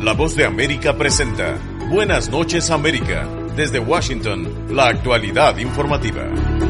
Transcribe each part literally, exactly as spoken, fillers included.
La Voz de América presenta Buenas noches América. Desde Washington, la actualidad informativa.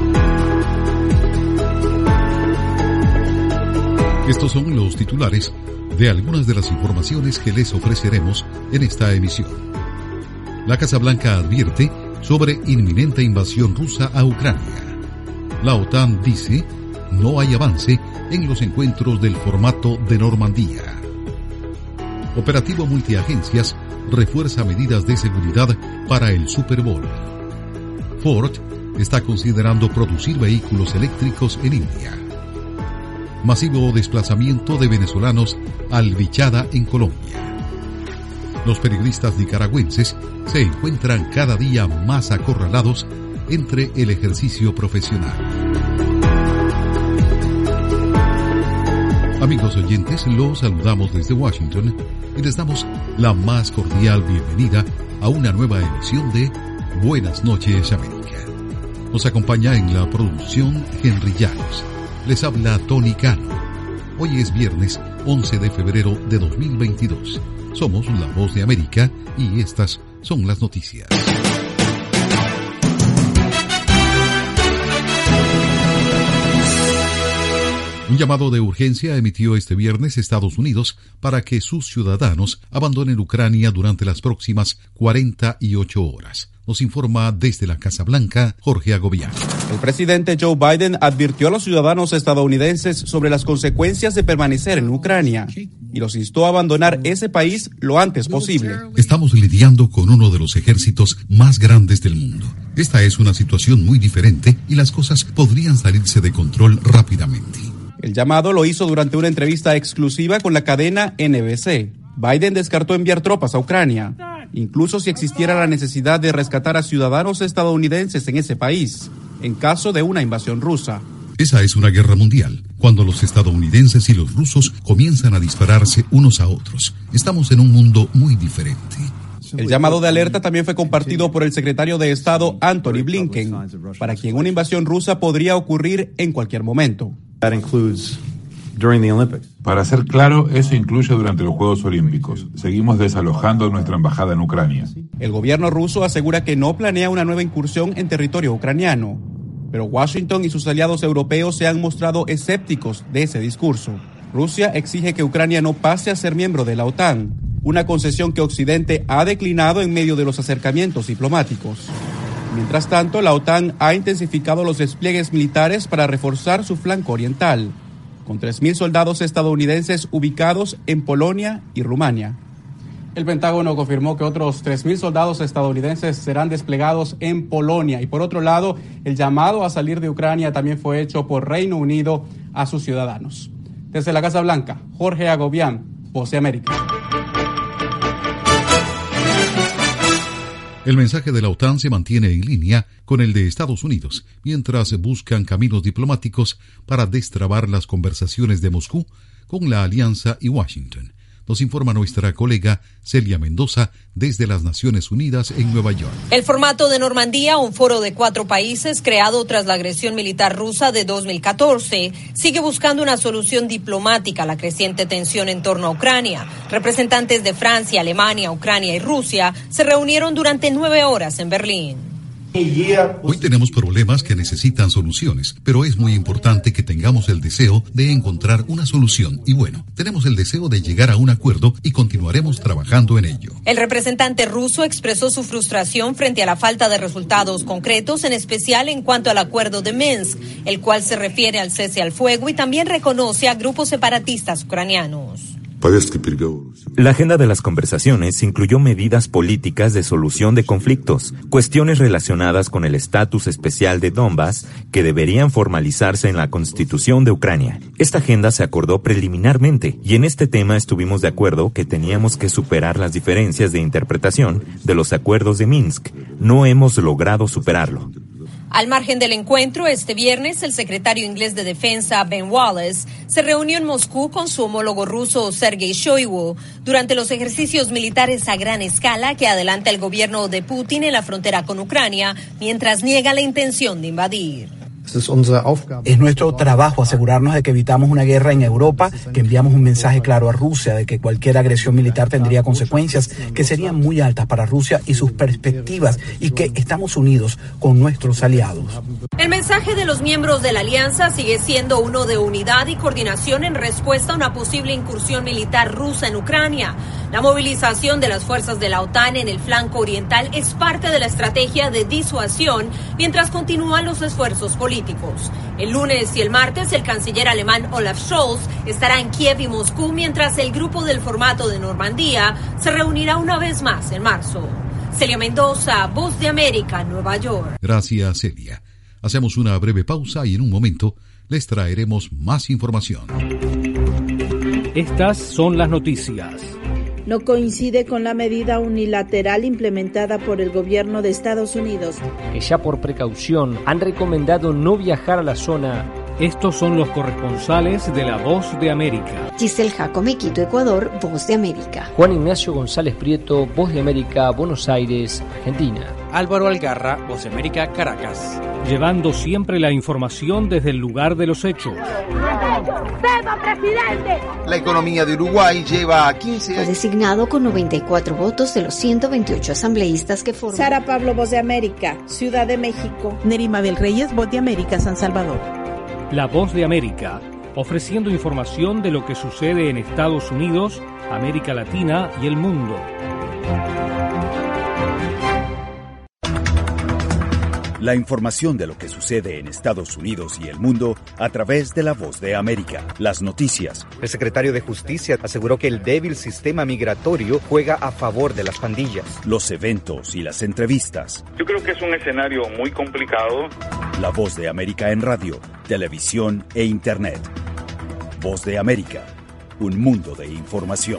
Estos son los titulares de algunas de las informaciones que les ofreceremos en esta emisión. La Casa Blanca advierte sobre inminente invasión rusa a Ucrania. La OTAN dice no hay avance en los encuentros del formato de Normandía. Operativo multiagencias refuerza medidas de seguridad para el Super Bowl. Ford está considerando producir vehículos eléctricos en India. Masivo desplazamiento de venezolanos al Vichada en Colombia. Los periodistas nicaragüenses se encuentran cada día más acorralados entre el ejercicio profesional. Amigos oyentes, los saludamos desde Washington y les damos la más cordial bienvenida a una nueva emisión de Buenas noches América. Nos acompaña en la producción Henry Llanos. Les habla Tony Cano. Hoy es viernes once de febrero de dos mil veintidós. Somos La Voz de América y estas son las noticias. Un llamado de urgencia emitió este viernes Estados Unidos para que sus ciudadanos abandonen Ucrania durante las próximas cuarenta y ocho horas. Nos informa desde la Casa Blanca, Jorge Agobián. El presidente Joe Biden advirtió a los ciudadanos estadounidenses sobre las consecuencias de permanecer en Ucrania y los instó a abandonar ese país lo antes posible. Estamos lidiando con uno de los ejércitos más grandes del mundo. Esta es una situación muy diferente y las cosas podrían salirse de control rápidamente. El llamado lo hizo durante una entrevista exclusiva con la cadena N B C. Biden descartó enviar tropas a Ucrania, incluso si existiera la necesidad de rescatar a ciudadanos estadounidenses en ese país, en caso de una invasión rusa. Esa es una guerra mundial, cuando los estadounidenses y los rusos comienzan a dispararse unos a otros. Estamos en un mundo muy diferente. El llamado de alerta también fue compartido por el secretario de Estado Antony Blinken, para quien una invasión rusa podría ocurrir en cualquier momento. Para ser claro, eso incluye durante los Juegos Olímpicos. Seguimos desalojando nuestra embajada en Ucrania. El gobierno ruso asegura que no planea una nueva incursión en territorio ucraniano, pero Washington y sus aliados europeos se han mostrado escépticos de ese discurso. Rusia exige que Ucrania no pase a ser miembro de la OTAN, una concesión que Occidente ha declinado en medio de los acercamientos diplomáticos. Mientras tanto, la OTAN ha intensificado los despliegues militares para reforzar su flanco oriental, con tres mil soldados estadounidenses ubicados en Polonia y Rumania. El Pentágono confirmó que otros tres mil soldados estadounidenses serán desplegados en Polonia. Y por otro lado, el llamado a salir de Ucrania también fue hecho por Reino Unido a sus ciudadanos. Desde la Casa Blanca, Jorge Agobián, Voz de América. El mensaje de la OTAN se mantiene en línea con el de Estados Unidos, mientras buscan caminos diplomáticos para destrabar las conversaciones de Moscú con la Alianza y Washington. Nos informa nuestra colega Celia Mendoza desde las Naciones Unidas en Nueva York. El formato de Normandía, un foro de cuatro países creado tras la agresión militar rusa de dos mil catorce, sigue buscando una solución diplomática a la creciente tensión en torno a Ucrania. Representantes de Francia, Alemania, Ucrania y Rusia se reunieron durante nueve horas en Berlín. Hoy tenemos problemas que necesitan soluciones, pero es muy importante que tengamos el deseo de encontrar una solución. Y bueno, tenemos el deseo de llegar a un acuerdo y continuaremos trabajando en ello. El representante ruso expresó su frustración frente a la falta de resultados concretos, en especial en cuanto al acuerdo de Minsk, el cual se refiere al cese al fuego y también reconoce a grupos separatistas ucranianos. La agenda de las conversaciones incluyó medidas políticas de solución de conflictos, cuestiones relacionadas con el estatus especial de Donbass que deberían formalizarse en la Constitución de Ucrania. Esta agenda se acordó preliminarmente y en este tema estuvimos de acuerdo que teníamos que superar las diferencias de interpretación de los acuerdos de Minsk. No hemos logrado superarlo. Al margen del encuentro, este viernes, el secretario inglés de Defensa, Ben Wallace, se reunió en Moscú con su homólogo ruso, Sergei Shoigu, durante los ejercicios militares a gran escala que adelanta el gobierno de Putin en la frontera con Ucrania, mientras niega la intención de invadir. Es nuestro trabajo asegurarnos de que evitamos una guerra en Europa, que enviamos un mensaje claro a Rusia de que cualquier agresión militar tendría consecuencias que serían muy altas para Rusia y sus perspectivas, y que estamos unidos con nuestros aliados. El mensaje de los miembros de la alianza sigue siendo uno de unidad y coordinación en respuesta a una posible incursión militar rusa en Ucrania. La movilización de las fuerzas de la OTAN en el flanco oriental es parte de la estrategia de disuasión mientras continúan los esfuerzos políticos. El lunes y el martes, el canciller alemán Olaf Scholz estará en Kiev y Moscú, mientras el grupo del formato de Normandía se reunirá una vez más en marzo. Celia Mendoza, Voz de América, Nueva York. Gracias, Celia. Hacemos una breve pausa y en un momento les traeremos más información. Estas son las noticias. No coincide con la medida unilateral implementada por el gobierno de Estados Unidos, que ya por precaución han recomendado no viajar a la zona. Estos son los corresponsales de La Voz de América. Giselle Jacome, Quito, Ecuador, Voz de América. Juan Ignacio González Prieto, Voz de América, Buenos Aires, Argentina. Álvaro Algarra, Voz de América, Caracas. Llevando siempre la información desde el lugar de los hechos. La economía de Uruguay lleva a quince años. Fue designado con noventa y cuatro votos de los ciento veintiocho asambleístas que forman. Sara Pablo, Voz de América, Ciudad de México. Nerima del Reyes, Voz de América, San Salvador. La Voz de América, ofreciendo información de lo que sucede en Estados Unidos, América Latina y el mundo. La información de lo que sucede en Estados Unidos y el mundo a través de La Voz de América. Las noticias. El secretario de Justicia aseguró que el débil sistema migratorio juega a favor de las pandillas. Los eventos y las entrevistas. Yo creo que es un escenario muy complicado. La Voz de América en radio, televisión e internet. Voz de América, un mundo de información.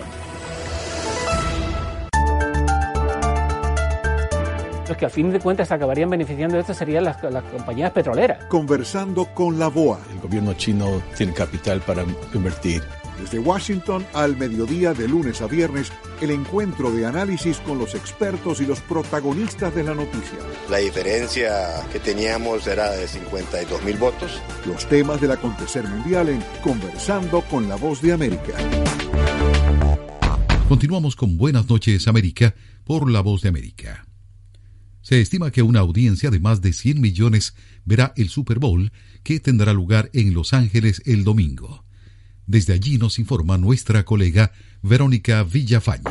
Los que a fin de cuentas acabarían beneficiando de esto serían las, las compañías petroleras. Conversando con la B O A. El gobierno chino tiene capital para invertir. Desde Washington al mediodía de lunes a viernes, el encuentro de análisis con los expertos y los protagonistas de la noticia. La diferencia que teníamos era de cincuenta y dos mil votos. Los temas del acontecer mundial en Conversando con la Voz de América. Continuamos con Buenas noches América por La Voz de América. Se estima que una audiencia de más de cien millones verá el Super Bowl, que tendrá lugar en Los Ángeles el domingo. Desde allí nos informa nuestra colega Verónica Villafañe.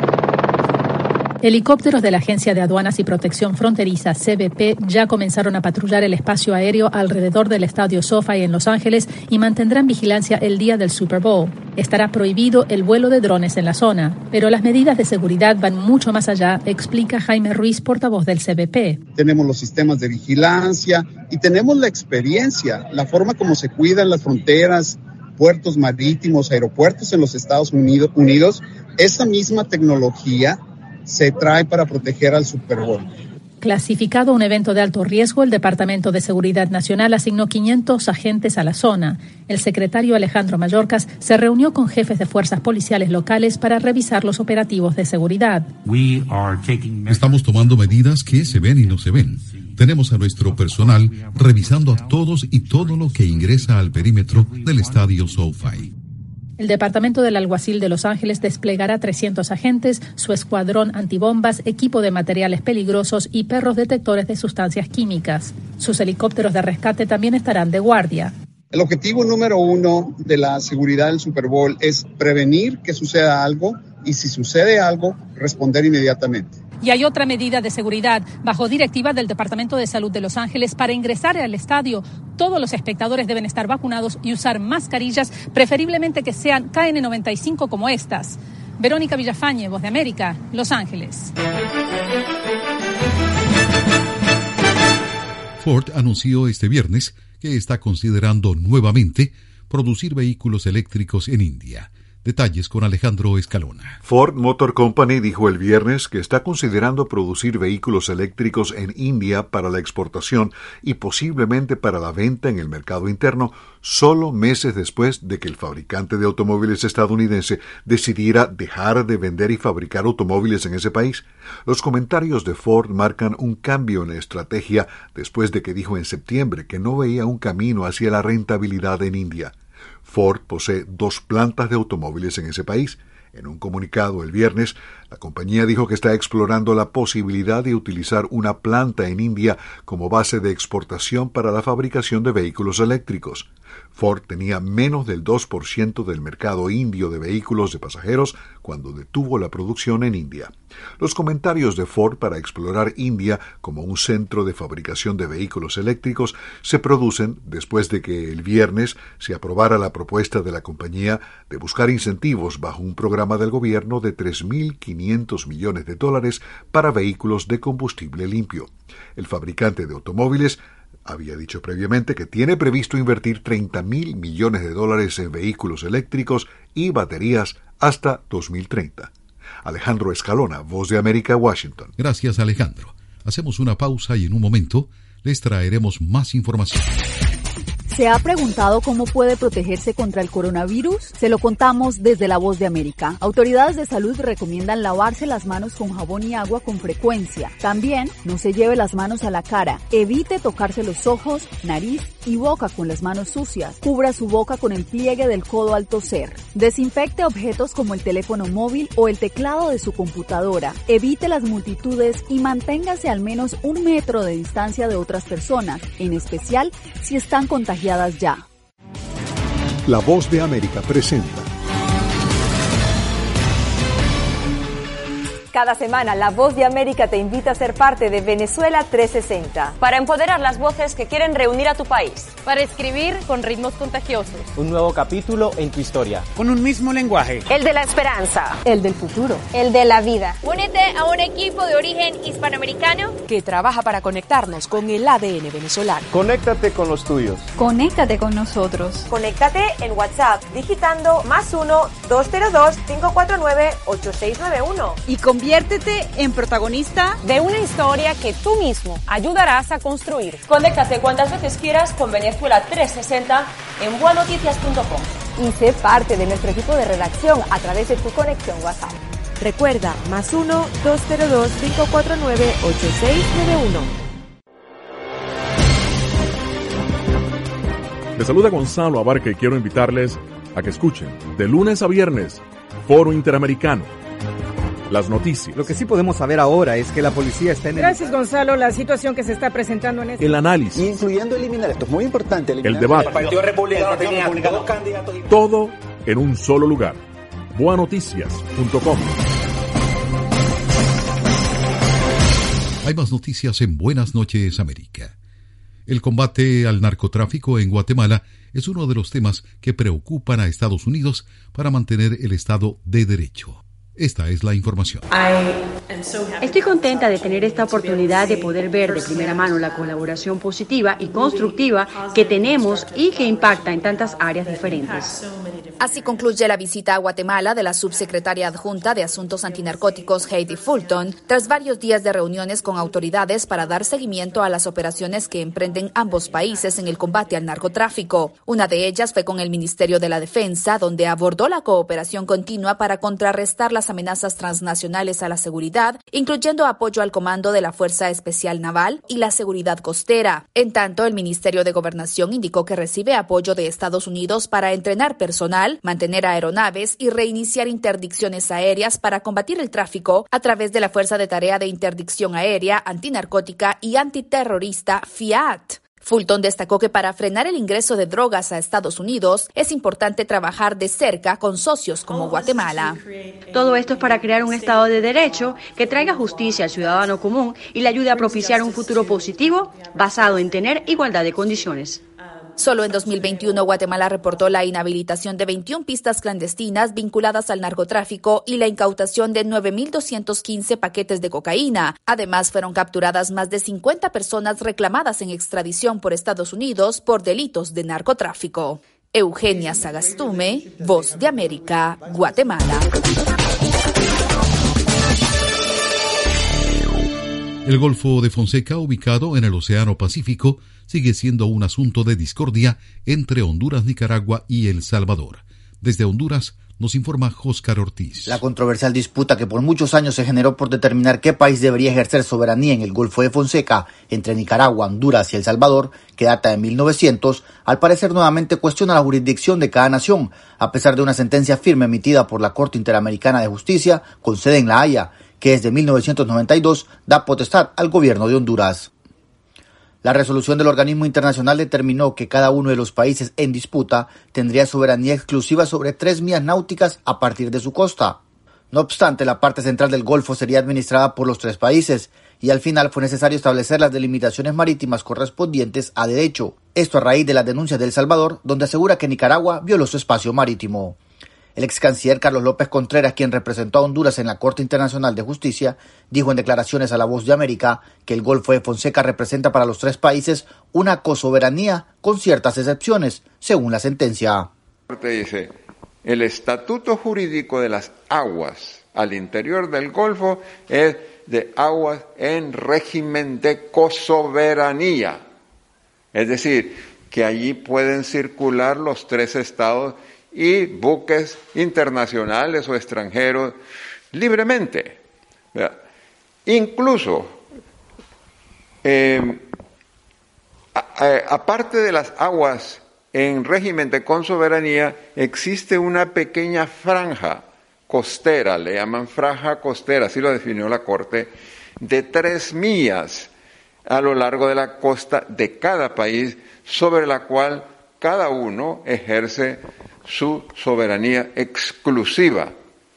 Helicópteros de la Agencia de Aduanas y Protección Fronteriza, C B P, ya comenzaron a patrullar el espacio aéreo alrededor del estadio SoFi en Los Ángeles y mantendrán vigilancia el día del Super Bowl. Estará prohibido el vuelo de drones en la zona, pero las medidas de seguridad van mucho más allá, explica Jaime Ruiz, portavoz del C B P. Tenemos los sistemas de vigilancia y tenemos la experiencia, la forma como se cuidan las fronteras, puertos marítimos, aeropuertos en los Estados Unidos. Unidos. Esa misma tecnología se trae para proteger al Super Bowl. Clasificado un evento de alto riesgo, el Departamento de Seguridad Nacional asignó quinientos agentes a la zona. El secretario Alejandro Mayorkas se reunió con jefes de fuerzas policiales locales para revisar los operativos de seguridad. Estamos tomando medidas que se ven y no se ven. Tenemos a nuestro personal revisando a todos y todo lo que ingresa al perímetro del estadio SoFi. El Departamento del Alguacil de Los Ángeles desplegará trescientos agentes, su escuadrón antibombas, equipo de materiales peligrosos y perros detectores de sustancias químicas. Sus helicópteros de rescate también estarán de guardia. El objetivo número uno de la seguridad del Super Bowl es prevenir que suceda algo y, si sucede algo, responder inmediatamente. Y hay otra medida de seguridad bajo directiva del Departamento de Salud de Los Ángeles. Para ingresar al estadio, todos los espectadores deben estar vacunados y usar mascarillas, preferiblemente que sean K N noventa y cinco como estas. Verónica Villafañe, Voz de América, Los Ángeles. Ford anunció este viernes que está considerando nuevamente producir vehículos eléctricos en India, Detalles con Alejandro Escalona. Ford Motor Company dijo el viernes que está considerando producir vehículos eléctricos en India para la exportación y posiblemente para la venta en el mercado interno, solo meses después de que el fabricante de automóviles estadounidense decidiera dejar de vender y fabricar automóviles en ese país. Los comentarios de Ford marcan un cambio en la estrategia después de que dijo en septiembre que no veía un camino hacia la rentabilidad en India. Ford posee dos plantas de automóviles en ese país. En un comunicado el viernes, la compañía dijo que está explorando la posibilidad de utilizar una planta en India como base de exportación para la fabricación de vehículos eléctricos. Ford tenía menos del dos por ciento del mercado indio de vehículos de pasajeros cuando detuvo la producción en India. Los comentarios de Ford para explorar India como un centro de fabricación de vehículos eléctricos se producen después de que el viernes se aprobara la propuesta de la compañía de buscar incentivos bajo un programa del gobierno de tres mil quinientos millones de dólares para vehículos de combustible limpio. El fabricante de automóviles había dicho previamente que tiene previsto invertir treinta mil millones de dólares en vehículos eléctricos y baterías hasta dos mil treinta. Alejandro Escalona, Voz de América, Washington. Gracias, Alejandro. Hacemos una pausa y en un momento les traeremos más información. ¿Se ha preguntado cómo puede protegerse contra el coronavirus? Se lo contamos desde La Voz de América. Autoridades de salud recomiendan lavarse las manos con jabón y agua con frecuencia. También no se lleve las manos a la cara. Evite tocarse los ojos, nariz y boca con las manos sucias. Cubra su boca con el pliegue del codo al toser. Desinfecte objetos como el teléfono móvil o el teclado de su computadora. Evite las multitudes y manténgase al menos un metro de distancia de otras personas, en especial si están contagiadas ya. La Voz de América presenta. Cada semana, La Voz de América te invita a ser parte de Venezuela trescientos sesenta. Para empoderar las voces que quieren reunir a tu país. Para escribir con ritmos contagiosos. Un nuevo capítulo en tu historia. Con un mismo lenguaje. El de la esperanza. El del futuro. El de la vida. Únete a un equipo de origen hispanoamericano que trabaja para conectarnos con el A D N venezolano. Conéctate con los tuyos. Conéctate con nosotros. Conéctate en WhatsApp digitando más uno, dos cero dos, cinco cuatro nueve, ocho seis nueve uno. Y conviértete en protagonista de una historia que tú mismo ayudarás a construir. Conéctate cuantas veces quieras con Venezuela trescientos sesenta en bua noticias punto com. Y sé parte de nuestro equipo de redacción a través de tu conexión WhatsApp. Recuerda, más uno, dos cero dos, cinco cuatro nueve, ocho seis nueve uno. Les saluda Gonzalo Abarca y quiero invitarles a que escuchen de lunes a viernes Foro Interamericano. Las noticias. Lo que sí podemos saber ahora es que la policía está en el... Gracias, Gonzalo. La situación que se está presentando en este... El análisis. Incluyendo eliminar, esto es muy importante. El debate. El Partido Republicano tenía dos candidatos. Todo en un solo lugar. bua noticias punto com. Hay más noticias en Buenas Noches, América. El combate al narcotráfico en Guatemala es uno de los temas que preocupan a Estados Unidos para mantener el Estado de Derecho. Esta es la información. Estoy contenta de tener esta oportunidad de poder ver de primera mano la colaboración positiva y constructiva que tenemos y que impacta en tantas áreas diferentes. Así concluye la visita a Guatemala de la subsecretaria adjunta de Asuntos Antinarcóticos Heidi Fulton, tras varios días de reuniones con autoridades para dar seguimiento a las operaciones que emprenden ambos países en el combate al narcotráfico. Una de ellas fue con el Ministerio de la Defensa, donde abordó la cooperación continua para contrarrestar las amenazas transnacionales a la seguridad, incluyendo apoyo al comando de la Fuerza Especial Naval y la seguridad costera. En tanto, el Ministerio de Gobernación indicó que recibe apoyo de Estados Unidos para entrenar personal, mantener aeronaves y reiniciar interdicciones aéreas para combatir el tráfico a través de la Fuerza de Tarea de Interdicción Aérea, Antinarcótica y Antiterrorista FIAT. Fulton destacó que para frenar el ingreso de drogas a Estados Unidos es importante trabajar de cerca con socios como Guatemala. Todo esto es para crear un Estado de Derecho que traiga justicia al ciudadano común y le ayude a propiciar un futuro positivo basado en tener igualdad de condiciones. Solo en dos mil veintiuno, Guatemala reportó la inhabilitación de veintiuna pistas clandestinas vinculadas al narcotráfico y la incautación de nueve mil doscientos quince paquetes de cocaína. Además, fueron capturadas más de cincuenta personas reclamadas en extradición por Estados Unidos por delitos de narcotráfico. Eugenia Sagastume, Voz de América, Guatemala. El Golfo de Fonseca, ubicado en el Océano Pacífico, sigue siendo un asunto de discordia entre Honduras, Nicaragua y El Salvador. Desde Honduras nos informa Óscar Ortiz. La controversial disputa que por muchos años se generó por determinar qué país debería ejercer soberanía en el Golfo de Fonseca entre Nicaragua, Honduras y El Salvador, que data de mil novecientos, al parecer nuevamente cuestiona la jurisdicción de cada nación, a pesar de una sentencia firme emitida por la Corte Interamericana de Justicia, con sede en La Haya, que desde mil novecientos noventa y dos da potestad al gobierno de Honduras. La resolución del organismo internacional determinó que cada uno de los países en disputa tendría soberanía exclusiva sobre tres millas náuticas a partir de su costa. No obstante, la parte central del Golfo sería administrada por los tres países, y al final fue necesario establecer las delimitaciones marítimas correspondientes a derecho. Esto a raíz de las denuncias de El Salvador, donde asegura que Nicaragua violó su espacio marítimo. El ex canciller Carlos López Contreras, quien representó a Honduras en la Corte Internacional de Justicia, dijo en declaraciones a La Voz de América que el Golfo de Fonseca representa para los tres países una cosoberanía con ciertas excepciones, según la sentencia. La Corte dice, el estatuto jurídico de las aguas al interior del Golfo es de aguas en régimen de cosoberanía. Es decir, que allí pueden circular los tres estados y buques internacionales o extranjeros libremente. ¿Verdad? Incluso, eh, a, a, aparte de las aguas en régimen de consoberanía, existe una pequeña franja costera, le llaman franja costera, así lo definió la Corte, de tres millas a lo largo de la costa de cada país, sobre la cual cada uno ejerce su soberanía exclusiva.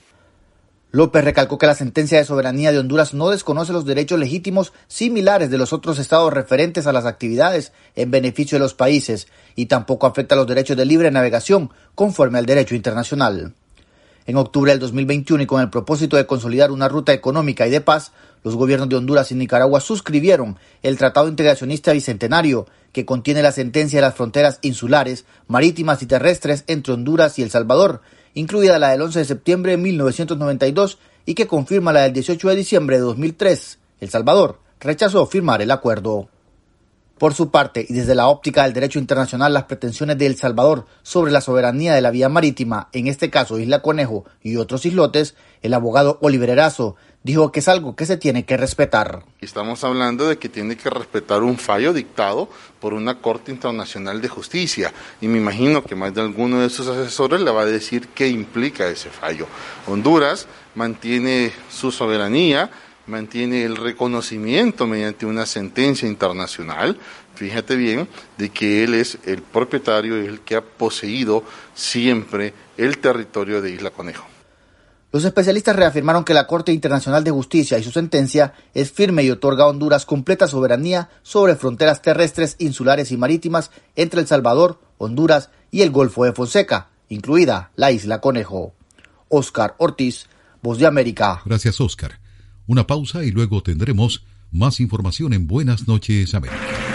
López recalcó que la sentencia de soberanía de Honduras no desconoce los derechos legítimos similares de los otros estados referentes a las actividades en beneficio de los países y tampoco afecta los derechos de libre navegación conforme al derecho internacional. En octubre del dos mil veintiuno y con el propósito de consolidar una ruta económica y de paz, los gobiernos de Honduras y Nicaragua suscribieron el Tratado Integracionista Bicentenario, que contiene la sentencia de las fronteras insulares, marítimas y terrestres entre Honduras y El Salvador, incluida la del once de septiembre de mil novecientos noventa y dos y que confirma la del dieciocho de diciembre de dos mil tres. El Salvador rechazó firmar el acuerdo. Por su parte, y desde la óptica del derecho internacional, las pretensiones de El Salvador sobre la soberanía de la vía marítima, en este caso Isla Conejo y otros islotes, el abogado Oliver Erazo dijo que es algo que se tiene que respetar. Estamos hablando de que tiene que respetar un fallo dictado por una Corte Internacional de Justicia, y me imagino que más de alguno de sus asesores le va a decir qué implica ese fallo. Honduras mantiene su soberanía, mantiene el reconocimiento mediante una sentencia internacional, fíjate bien, de que él es el propietario y el que ha poseído siempre el territorio de Isla Conejo. Los especialistas reafirmaron que la Corte Internacional de Justicia y su sentencia es firme y otorga a Honduras completa soberanía sobre fronteras terrestres, insulares y marítimas entre El Salvador, Honduras y el Golfo de Fonseca, incluida la Isla Conejo. Óscar Ortiz, Voz de América. Gracias, Óscar. Una pausa y luego tendremos más información en Buenas Noches, América.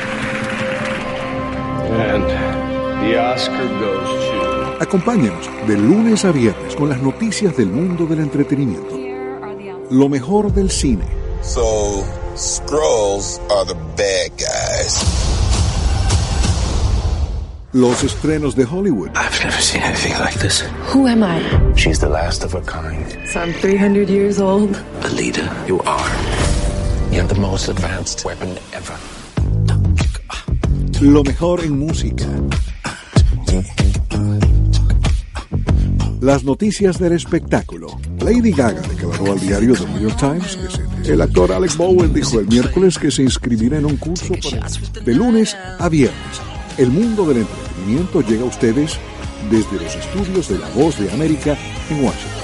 And the Oscar goes to... Acompáñenos de lunes a viernes con las noticias del mundo del entretenimiento. Lo mejor del cine. So, Skrulls are the bad guys. Los estrenos de Hollywood. I've never seen anything like this. Who am I? She's the last of her kind. So I'm three hundred years old. Alita, you are. You have the most advanced weapon ever. Lo mejor en música. Las noticias del espectáculo. Lady Gaga declaró al diario The New York Times que se... El actor Alec Baldwin dijo el miércoles que se inscribirá en un curso para... De lunes a viernes. El mundo del entretenimiento llega a ustedes desde los estudios de La Voz de América en Washington.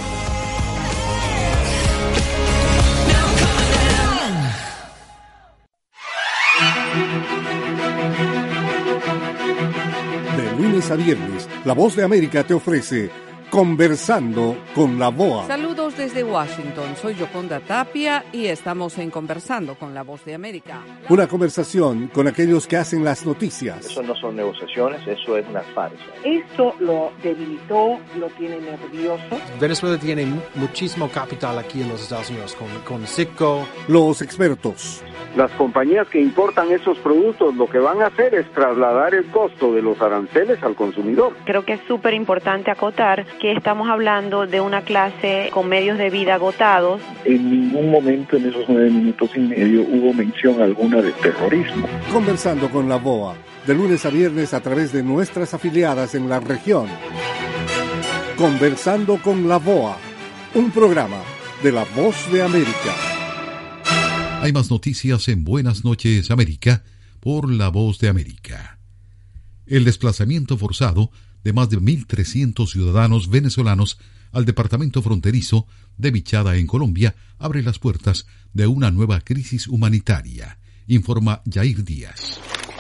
De lunes a viernes, La Voz de América te ofrece Conversando con la V O A. Saludos desde Washington, soy Yoconda Tapia y estamos en Conversando con la Voz de América. Una conversación con aquellos que hacen las noticias. Eso no son negociaciones, eso es una farsa. Esto lo debilitó, lo tiene nervioso. Venezuela tiene muchísimo capital aquí en los Estados Unidos, con, con Citgo. Los expertos. Las compañías que importan esos productos lo que van a hacer es trasladar el costo de los aranceles al consumidor. Creo que es súper importante acotar que estamos hablando de una clase con medios de vida agotados. En ningún momento en esos nueve minutos y medio hubo mención alguna de terrorismo. Conversando con la V O A, de lunes a viernes a través de nuestras afiliadas en la región. Conversando con la V O A, un programa de La Voz de América. Hay más noticias en Buenas noches América por La Voz de América. El desplazamiento forzado de más de mil trescientos ciudadanos venezolanos al departamento fronterizo de Vichada en Colombia abre las puertas de una nueva crisis humanitaria, informa Yair Díaz.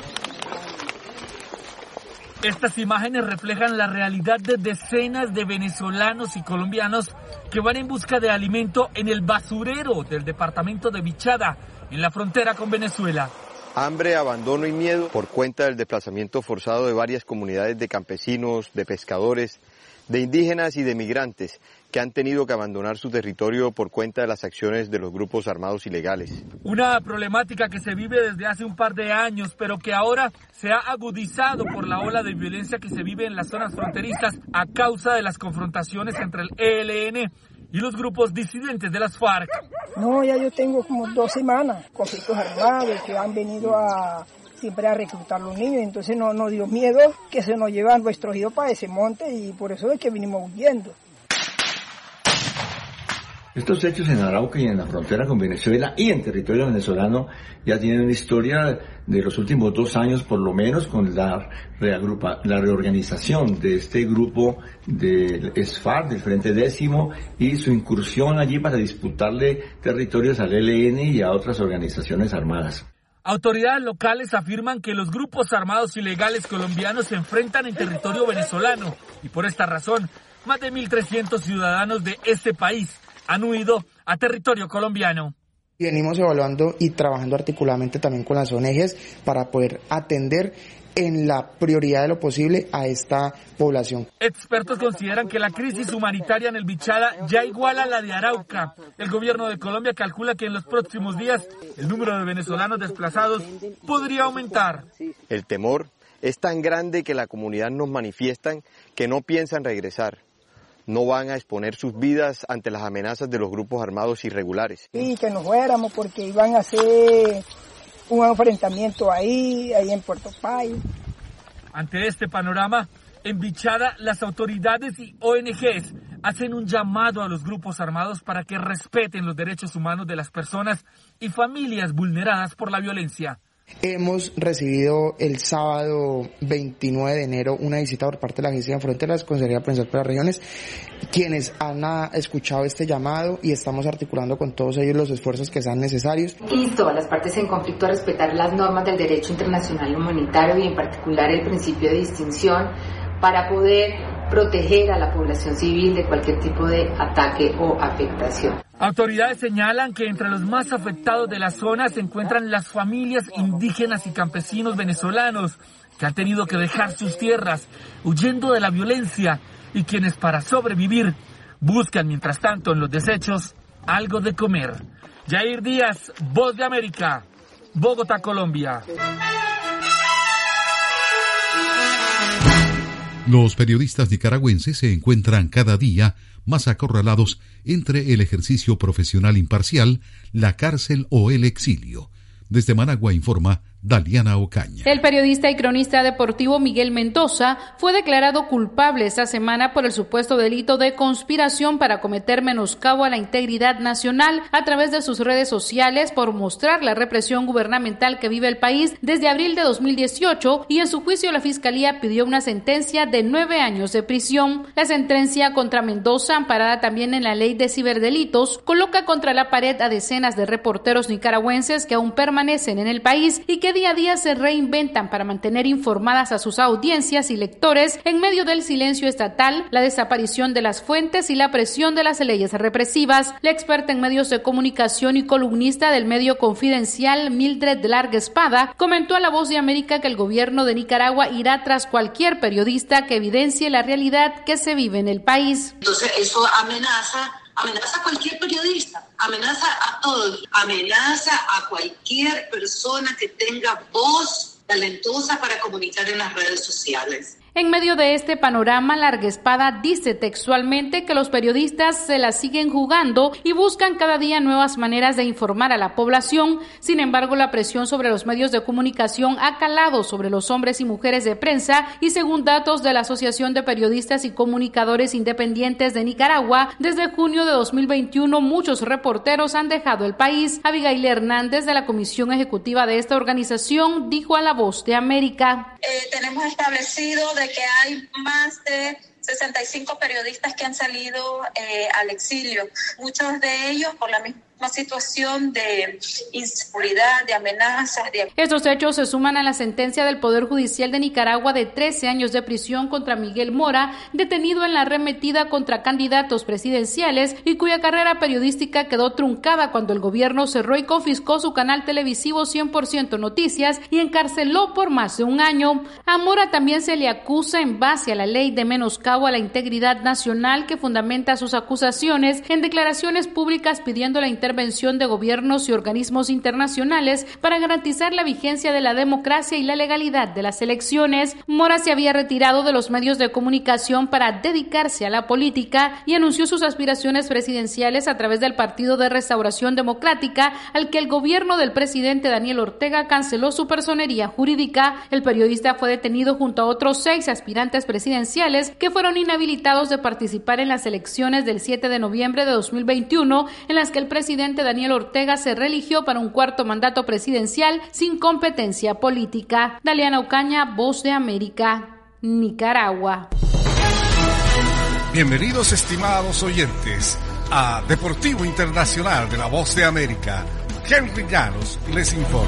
Estas imágenes reflejan la realidad de decenas de venezolanos y colombianos que van en busca de alimento en el basurero del departamento de Vichada, en la frontera con Venezuela. Hambre, abandono y miedo por cuenta del desplazamiento forzado de varias comunidades de campesinos, de pescadores, de indígenas y de migrantes que han tenido que abandonar su territorio por cuenta de las acciones de los grupos armados ilegales. Una problemática que se vive desde hace un par de años, pero que ahora se ha agudizado por la ola de violencia que se vive en las zonas fronterizas a causa de las confrontaciones entre el E L N y los grupos disidentes de las FARC. No, ya yo tengo como dos semanas, conflictos armados que han venido a siempre a reclutar a los niños, entonces no nos dio miedo que se nos llevan nuestros hijos para ese monte y por eso es que vinimos huyendo. Estos hechos en Arauca y en la frontera con Venezuela y en territorio venezolano ya tienen una historia de los últimos dos años por lo menos, con la, reagrupa, la reorganización de este grupo del S F A R, del Frente Décimo, y su incursión allí para disputarle territorios al E L N y a otras organizaciones armadas. Autoridades locales afirman que los grupos armados ilegales colombianos se enfrentan en territorio venezolano y por esta razón más de mil trescientos ciudadanos de este país han huido a territorio colombiano. Venimos evaluando y trabajando articuladamente también con las O N Ges para poder atender en la prioridad de lo posible a esta población. Expertos consideran que la crisis humanitaria en el Vichada ya iguala a la de Arauca. El gobierno de Colombia calcula que en los próximos días el número de venezolanos desplazados podría aumentar. El temor es tan grande que la comunidad nos manifiestan que no piensan regresar. No van a exponer sus vidas ante las amenazas de los grupos armados irregulares. Sí, que nos fuéramos porque iban a hacer un enfrentamiento ahí, ahí en Puerto País. Ante este panorama, en Vichada las autoridades y O N Ges hacen un llamado a los grupos armados para que respeten los derechos humanos de las personas y familias vulneradas por la violencia. Hemos recibido el sábado veintinueve de enero una visita por parte de la Agencia de Fronteras, Consejería Provincial para las Regiones, quienes han escuchado este llamado y estamos articulando con todos ellos los esfuerzos que sean necesarios. Insto a las partes en conflicto a respetar las normas del derecho internacional humanitario y en particular el principio de distinción para poder proteger a la población civil de cualquier tipo de ataque o afectación. Autoridades señalan que entre los más afectados de la zona se encuentran las familias indígenas y campesinos venezolanos que han tenido que dejar sus tierras huyendo de la violencia y quienes para sobrevivir buscan mientras tanto en los desechos algo de comer. Yair Díaz, Voz de América, Bogotá, Colombia. Los periodistas nicaragüenses se encuentran cada día más acorralados entre el ejercicio profesional imparcial, la cárcel o el exilio. Desde Managua informa Daliana Ocaña. El periodista y cronista deportivo Miguel Mendoza fue declarado culpable esta semana por el supuesto delito de conspiración para cometer menoscabo a la integridad nacional a través de sus redes sociales por mostrar la represión gubernamental que vive el país desde abril de dos mil dieciocho, y en su juicio la Fiscalía pidió una sentencia de nueve años de prisión. La sentencia contra Mendoza, amparada también en la ley de ciberdelitos, coloca contra la pared a decenas de reporteros nicaragüenses que aún permanecen en el país y que que día a día se reinventan para mantener informadas a sus audiencias y lectores en medio del silencio estatal, la desaparición de las fuentes y la presión de las leyes represivas. La experta en medios de comunicación y columnista del medio Confidencial, Mildred Larga Espada, comentó a La Voz de América que el gobierno de Nicaragua irá tras cualquier periodista que evidencie la realidad que se vive en el país. Entonces eso amenaza, amenaza a cualquier periodista, amenaza a todos, amenaza a cualquier persona que tenga voz talentosa para comunicar en las redes sociales. En medio de este panorama, Larga Espada dice textualmente que los periodistas se la siguen jugando y buscan cada día nuevas maneras de informar a la población. Sin embargo, la presión sobre los medios de comunicación ha calado sobre los hombres y mujeres de prensa y según datos de la Asociación de Periodistas y Comunicadores Independientes de Nicaragua, desde junio de dos mil veintiuno muchos reporteros han dejado el país. Abigail Hernández, de la Comisión Ejecutiva de esta organización, dijo a La Voz de América. Eh, tenemos establecido de que hay más de sesenta y cinco periodistas que han salido eh, al exilio, muchos de ellos por la misma situación de inseguridad, de amenazas. De... Estos hechos se suman a la sentencia del Poder Judicial de Nicaragua de trece años de prisión contra Miguel Mora, detenido en la arremetida contra candidatos presidenciales y cuya carrera periodística quedó truncada cuando el gobierno cerró y confiscó su canal televisivo cien por ciento Noticias y encarceló por más de un año. A Mora también se le acusa en base a la ley de menoscabo a la integridad nacional que fundamenta sus acusaciones en declaraciones públicas pidiendo la intervención intervención de gobiernos y organismos internacionales para garantizar la vigencia de la democracia y la legalidad de las elecciones. Mora se había retirado de los medios de comunicación para dedicarse a la política y anunció sus aspiraciones presidenciales a través del Partido de Restauración Democrática, al que el gobierno del presidente Daniel Ortega canceló su personería jurídica. El periodista fue detenido junto a otros seis aspirantes presidenciales que fueron inhabilitados de participar en las elecciones del siete de noviembre de dos mil veintiuno, en las que el presidente Daniel Ortega se reeligió para un cuarto mandato presidencial sin competencia política. Daliana Ocaña, Voz de América, Nicaragua. Bienvenidos, estimados oyentes, a Deportivo Internacional de la Voz de América. Henry Llanos les informa.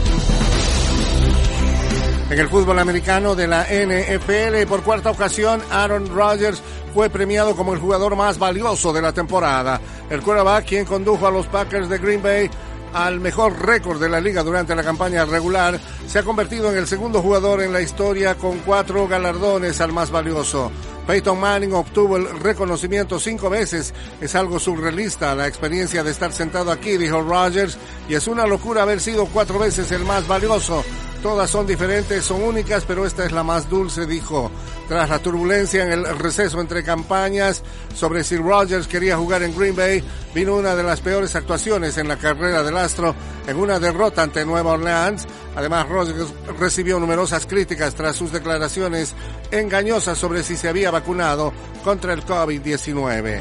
En el fútbol americano de la N F L, por cuarta ocasión, Aaron Rodgers fue premiado como el jugador más valioso de la temporada. El quarterback, quien condujo a los Packers de Green Bay al mejor récord de la liga durante la campaña regular, se ha convertido en el segundo jugador en la historia con cuatro galardones al más valioso. Peyton Manning obtuvo el reconocimiento cinco veces. Es algo surrealista la experiencia de estar sentado aquí, dijo Rodgers, y es una locura haber sido cuatro veces el más valioso. Todas son diferentes, son únicas, pero esta es la más dulce, dijo. Tras la turbulencia en el receso entre campañas sobre si Rodgers quería jugar en Green Bay, vino una de las peores actuaciones en la carrera del astro en una derrota ante Nueva Orleans. Además, Rodgers recibió numerosas críticas tras sus declaraciones engañosas sobre si se había vacunado contra el COVID diecinueve.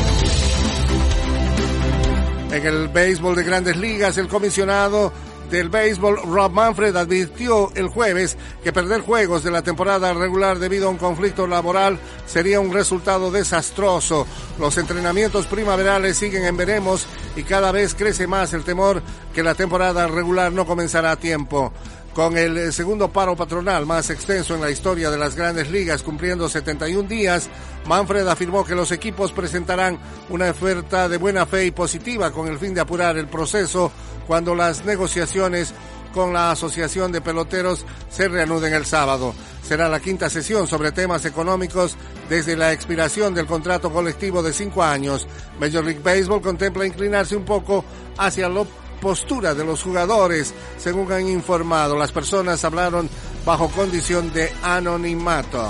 En el béisbol de Grandes Ligas, el comisionado del béisbol, Rob Manfred, advirtió el jueves que perder juegos de la temporada regular debido a un conflicto laboral sería un resultado desastroso. Los entrenamientos primaverales siguen en veremos y cada vez crece más el temor que la temporada regular no comenzará a tiempo. Con el segundo paro patronal más extenso en la historia de las Grandes Ligas, cumpliendo setenta y un días, Manfred afirmó que los equipos presentarán una oferta de buena fe y positiva con el fin de apurar el proceso cuando las negociaciones con la Asociación de Peloteros se reanuden el sábado. Será la quinta sesión sobre temas económicos desde la expiración del contrato colectivo de cinco años. Major League Baseball contempla inclinarse un poco hacia la postura de los jugadores. Según han informado, las personas hablaron bajo condición de anonimato.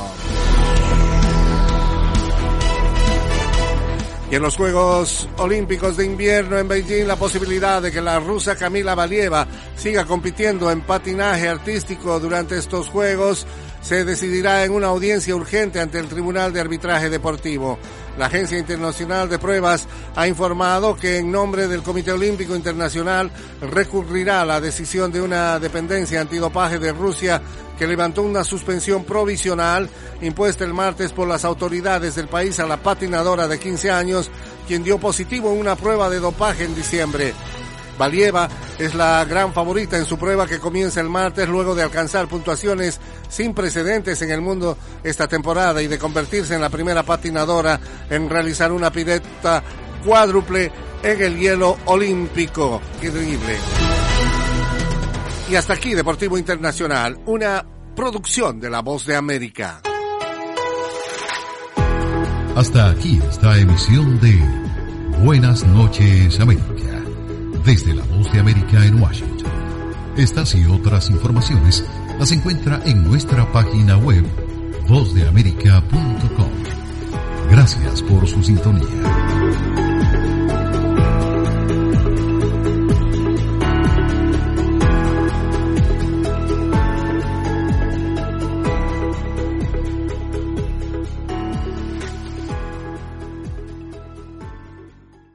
Y en los Juegos Olímpicos de Invierno en Beijing, la posibilidad de que la rusa Kamila Valieva siga compitiendo en patinaje artístico durante estos Juegos se decidirá en una audiencia urgente ante el Tribunal de Arbitraje Deportivo. La Agencia Internacional de Pruebas ha informado que en nombre del Comité Olímpico Internacional recurrirá a la decisión de una dependencia antidopaje de Rusia que levantó una suspensión provisional impuesta el martes por las autoridades del país a la patinadora de quince años, quien dio positivo en una prueba de dopaje en diciembre. Valieva es la gran favorita en su prueba que comienza el martes luego de alcanzar puntuaciones sin precedentes en el mundo esta temporada y de convertirse en la primera patinadora en realizar una pirueta cuádruple en el hielo olímpico. Increíble. Y hasta aquí Deportivo Internacional, una producción de La Voz de América. Hasta aquí esta emisión de Buenas noches América, desde La Voz de América en Washington. Estas y otras informaciones las encuentra en nuestra página web voz de américa punto com. Gracias por su sintonía.